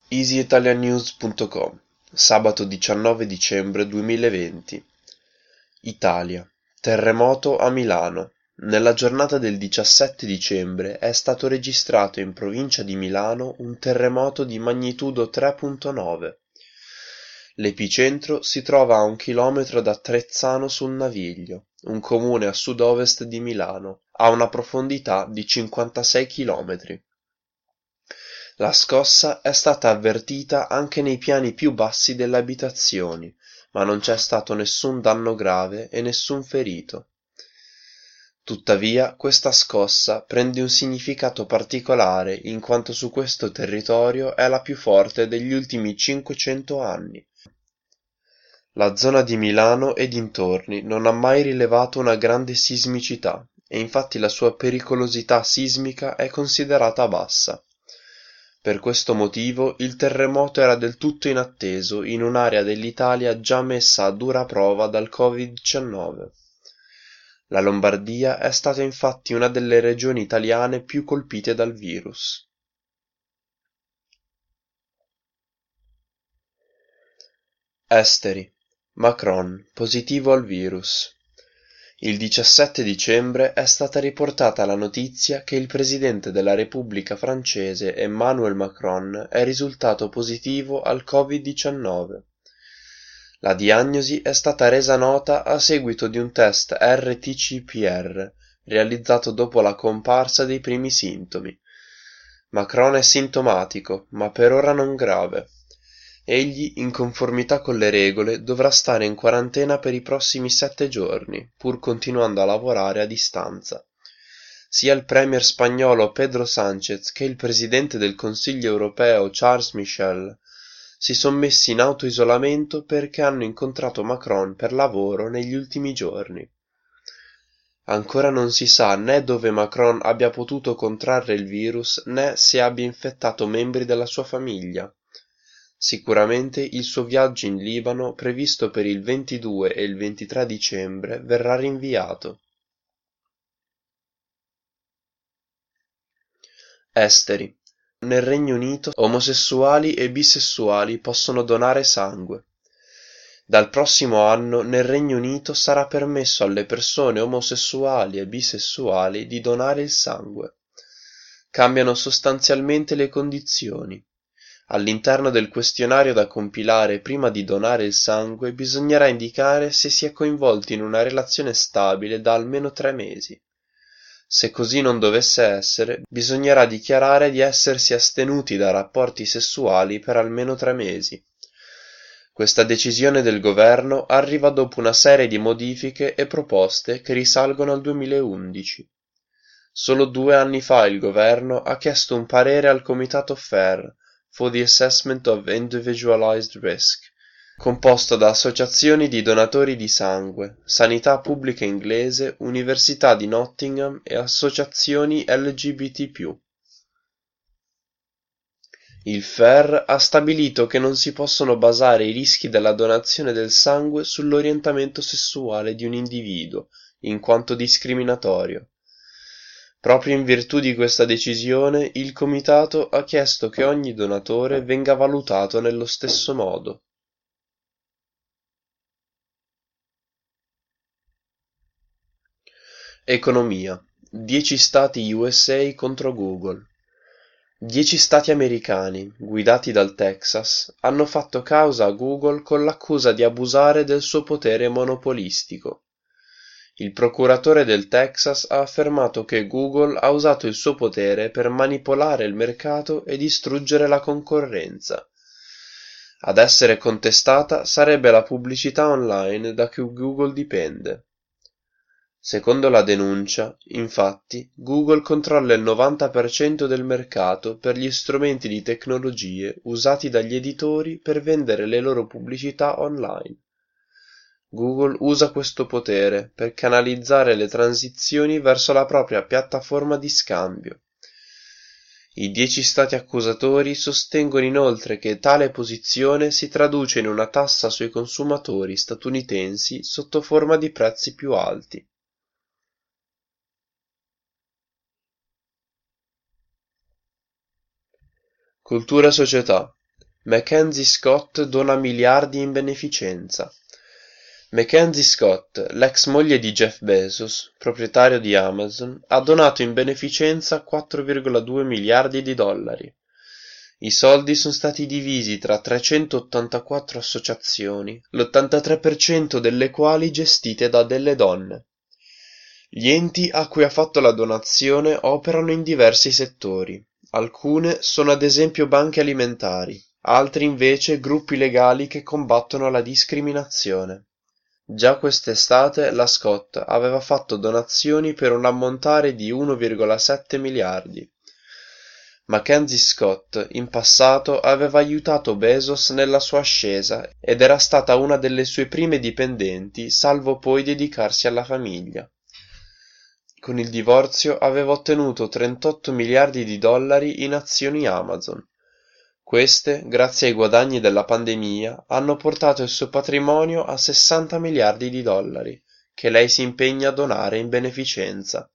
EasyItalianNews.com Sabato 19 dicembre 2020 Italia. Terremoto a Milano. Nella giornata del 17 dicembre è stato registrato in provincia di Milano un terremoto di magnitudo 3.9. L'epicentro si trova a 1 chilometro da Trezzano sul Naviglio, un comune a sud-ovest di Milano, a una profondità di 56 chilometri. La scossa è stata avvertita anche nei piani più bassi delle abitazioni, ma non c'è stato nessun danno grave e nessun ferito. Tuttavia, questa scossa prende un significato particolare in quanto su questo territorio è la più forte degli ultimi 500 anni. La zona di Milano e dintorni non ha mai rilevato una grande sismicità e infatti la sua pericolosità sismica è considerata bassa. Per questo motivo il terremoto era del tutto inatteso in un'area dell'Italia già messa a dura prova dal Covid-19. La Lombardia è stata infatti una delle regioni italiane più colpite dal virus. Esteri. Macron, positivo al virus. Il 17 dicembre è stata riportata la notizia che il presidente della Repubblica francese Emmanuel Macron è risultato positivo al Covid-19. La diagnosi è stata resa nota a seguito di un test RT-PCR realizzato dopo la comparsa dei primi sintomi. Macron è sintomatico, ma per ora non grave. Egli, in conformità con le regole, dovrà stare in quarantena per i prossimi 7 giorni, pur continuando a lavorare a distanza. Sia il premier spagnolo Pedro Sánchez che il presidente del Consiglio europeo Charles Michel si sono messi in autoisolamento perché hanno incontrato Macron per lavoro negli ultimi giorni. Ancora non si sa né dove Macron abbia potuto contrarre il virus né se abbia infettato membri della sua famiglia. Sicuramente il suo viaggio in Libano, previsto per il 22 e il 23 dicembre, verrà rinviato. Esteri. Nel Regno Unito omosessuali e bisessuali possono donare sangue. Dal prossimo anno nel Regno Unito sarà permesso alle persone omosessuali e bisessuali di donare il sangue. Cambiano sostanzialmente le condizioni. All'interno del questionario da compilare prima di donare il sangue bisognerà indicare se si è coinvolti in una relazione stabile da almeno 3 mesi. Se così non dovesse essere, bisognerà dichiarare di essersi astenuti da rapporti sessuali per almeno 3 mesi. Questa decisione del governo arriva dopo una serie di modifiche e proposte che risalgono al 2011. Solo 2 anni fa il governo ha chiesto un parere al comitato FAIR for the Assessment of Individualized Risk, composto da associazioni di donatori di sangue, sanità pubblica inglese, Università di Nottingham e associazioni LGBT+. Il FAIR ha stabilito che non si possono basare i rischi della donazione del sangue sull'orientamento sessuale di un individuo, in quanto discriminatorio. Proprio in virtù di questa decisione, il comitato ha chiesto che ogni donatore venga valutato nello stesso modo. Economia. 10 stati USA contro Google. 10 stati americani, guidati dal Texas, hanno fatto causa a Google con l'accusa di abusare del suo potere monopolistico. Il procuratore del Texas ha affermato che Google ha usato il suo potere per manipolare il mercato e distruggere la concorrenza. Ad essere contestata sarebbe la pubblicità online da cui Google dipende. Secondo la denuncia, infatti, Google controlla il 90% del mercato per gli strumenti di tecnologie usati dagli editori per vendere le loro pubblicità online. Google usa questo potere per canalizzare le transizioni verso la propria piattaforma di scambio. I 10 stati accusatori sostengono inoltre che tale posizione si traduce in una tassa sui consumatori statunitensi sotto forma di prezzi più alti. Cultura e società. Mackenzie Scott dona miliardi in beneficenza. Mackenzie Scott, l'ex moglie di Jeff Bezos, proprietario di Amazon, ha donato in beneficenza 4,2 miliardi di dollari. I soldi sono stati divisi tra 384 associazioni, l'83% delle quali gestite da delle donne. Gli enti a cui ha fatto la donazione operano in diversi settori. Alcune sono ad esempio banche alimentari, altri invece gruppi legali che combattono la discriminazione. Già quest'estate la Scott aveva fatto donazioni per un ammontare di 1,7 miliardi. Mackenzie Scott in passato aveva aiutato Bezos nella sua ascesa ed era stata una delle sue prime dipendenti, salvo poi dedicarsi alla famiglia. Con il divorzio aveva ottenuto 38 miliardi di dollari in azioni Amazon. Queste, grazie ai guadagni della pandemia, hanno portato il suo patrimonio a 60 miliardi di dollari, che lei si impegna a donare in beneficenza.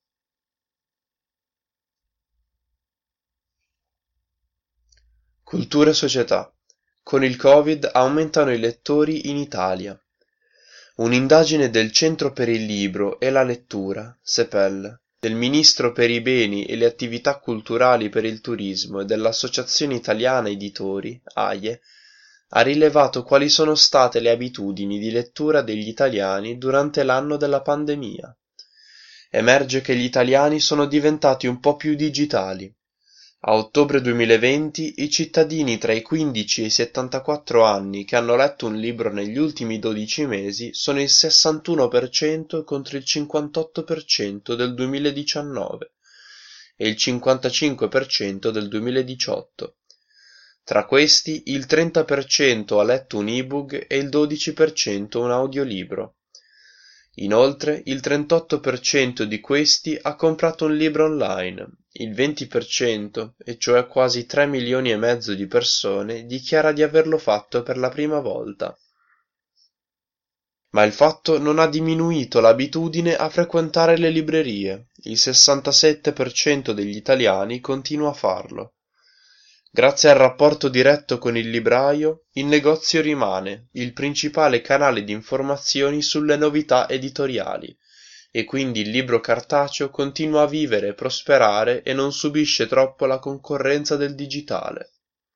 Cultura e società. Con il Covid aumentano i lettori in Italia. Un'indagine del Centro per il Libro e la Lettura, CEPEL, del Ministro per i Beni e le Attività Culturali per il Turismo e dell'Associazione Italiana Editori, AIE, ha rilevato quali sono state le abitudini di lettura degli italiani durante l'anno della pandemia. Emerge che gli italiani sono diventati un po' più digitali. A ottobre 2020 i cittadini tra i 15 e i 74 anni che hanno letto un libro negli ultimi 12 mesi sono il 61% contro il 58% del 2019 e il 55% del 2018. Tra questi il 30% ha letto un ebook e il 12% un audiolibro. Inoltre il 38% di questi ha comprato un libro online, il 20%, e cioè quasi 3 milioni e mezzo di persone, dichiara di averlo fatto per la prima volta. Ma il fatto non ha diminuito l'abitudine a frequentare le librerie, il 67% degli italiani continua a farlo. Grazie al rapporto diretto con il libraio, il negozio rimane il principale canale di informazioni sulle novità editoriali e quindi il libro cartaceo continua a vivere e prosperare e non subisce troppo la concorrenza del digitale.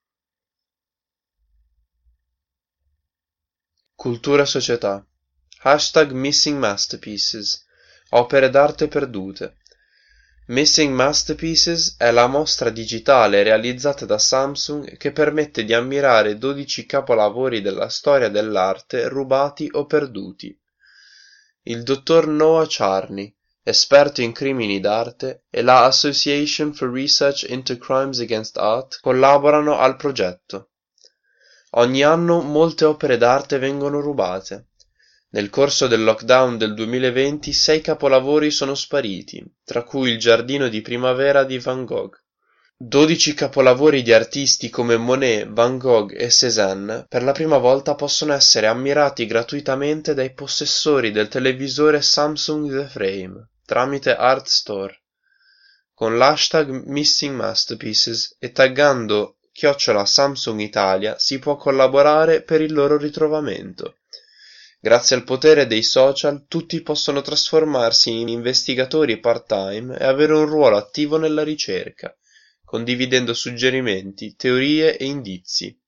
Cultura e società. #Missing Masterpieces. Opere d'arte perdute. Missing Masterpieces è la mostra digitale realizzata da Samsung che permette di ammirare 12 capolavori della storia dell'arte rubati o perduti. Il dottor Noah Charney, esperto in crimini d'arte, e la Association for Research into Crimes Against Art collaborano al progetto. Ogni anno molte opere d'arte vengono rubate. Nel corso del lockdown del 2020 6 capolavori sono spariti, tra cui il Giardino di primavera di Van Gogh. 12 capolavori di artisti come Monet, Van Gogh e Cézanne per la prima volta possono essere ammirati gratuitamente dai possessori del televisore Samsung The Frame tramite Art Store. Con l'hashtag Missing Masterpieces e taggando @Samsung Italia si può collaborare per il loro ritrovamento. Grazie al potere dei social tutti possono trasformarsi in investigatori part-time e avere un ruolo attivo nella ricerca, condividendo suggerimenti, teorie e indizi.